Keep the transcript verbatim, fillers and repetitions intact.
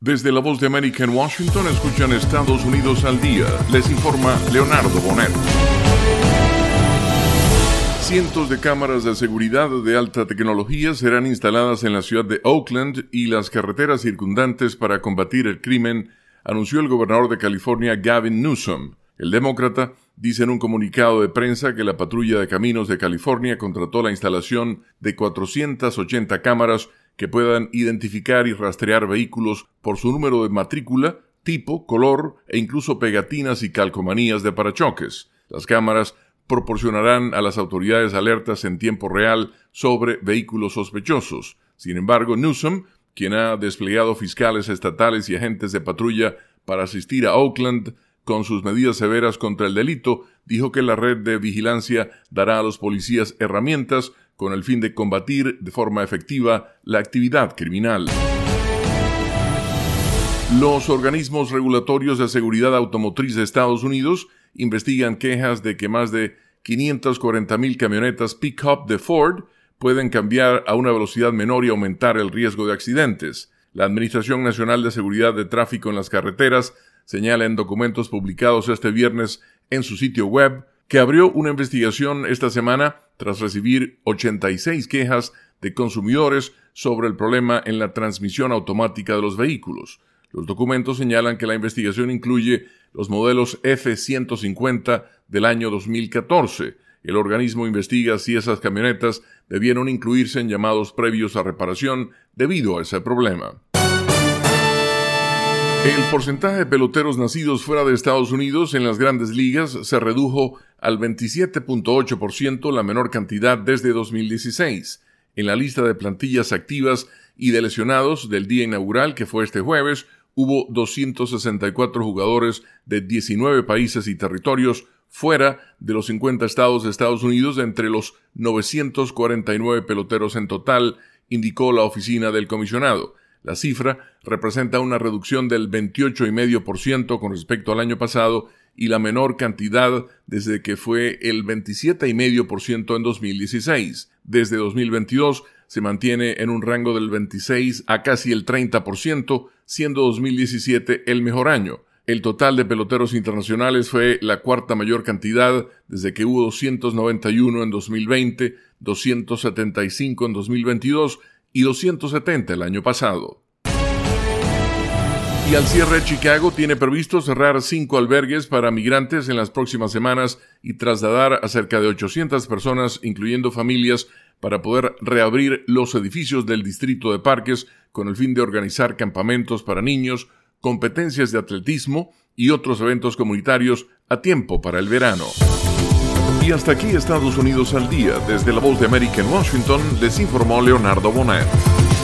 Desde la Voz de América en Washington, escuchan Estados Unidos al día. Les informa Leonardo Bonet. Cientos de cámaras de seguridad de alta tecnología serán instaladas en la ciudad de Oakland y las carreteras circundantes para combatir el crimen, anunció el gobernador de California, Gavin Newsom. El demócrata dice en un comunicado de prensa que la Patrulla de Caminos de California contrató la instalación de cuatrocientas ochenta cámaras que puedan identificar y rastrear vehículos por su número de matrícula, tipo, color e incluso pegatinas y calcomanías de parachoques. Las cámaras proporcionarán a las autoridades alertas en tiempo real sobre vehículos sospechosos. Sin embargo, Newsom, quien ha desplegado fiscales estatales y agentes de patrulla para asistir a Oakland con sus medidas severas contra el delito, dijo que la red de vigilancia dará a los policías herramientas con el fin de combatir de forma efectiva la actividad criminal. Los organismos regulatorios de seguridad automotriz de Estados Unidos investigan quejas de que más de quinientas cuarenta mil camionetas pick-up de Ford pueden cambiar a una velocidad menor y aumentar el riesgo de accidentes. La Administración Nacional de Seguridad de Tráfico en las Carreteras señala en documentos publicados este viernes en su sitio web que abrió una investigación esta semana tras recibir ochenta y seis quejas de consumidores sobre el problema en la transmisión automática de los vehículos. Los documentos señalan que la investigación incluye los modelos F ciento cincuenta del año dos mil catorce. El organismo investiga si esas camionetas debieron incluirse en llamados previos a reparación debido a ese problema. El porcentaje de peloteros nacidos fuera de Estados Unidos en las grandes ligas se redujo al veintisiete punto ocho por ciento, la menor cantidad desde dos mil dieciséis. En la lista de plantillas activas y de lesionados del día inaugural, que fue este jueves, hubo doscientos sesenta y cuatro jugadores de diecinueve países y territorios fuera de los cincuenta estados de Estados Unidos entre los novecientos cuarenta y nueve peloteros en total, indicó la oficina del comisionado. La cifra representa una reducción del veintiocho coma cinco por ciento con respecto al año pasado y la menor cantidad desde que fue el veintisiete coma cinco por ciento en dos mil dieciséis. Desde dos mil veintidós se mantiene en un rango del veintiséis a casi el treinta por ciento, siendo dos mil diecisiete el mejor año. El total de peloteros internacionales fue la cuarta mayor cantidad desde que hubo doscientos noventa y uno en dos mil veinte, doscientos setenta y cinco en dos mil veintidós y doscientos setenta el año pasado. Y al cierre, Chicago tiene previsto cerrar cinco albergues para migrantes en las próximas semanas y trasladar a cerca de ochocientas personas, incluyendo familias, para poder reabrir los edificios del distrito de parques con el fin de organizar campamentos para niños, competencias de atletismo y otros eventos comunitarios a tiempo para el verano. Y hasta aquí Estados Unidos al día. Desde la Voz de América en Washington les informó Leonardo Bonet.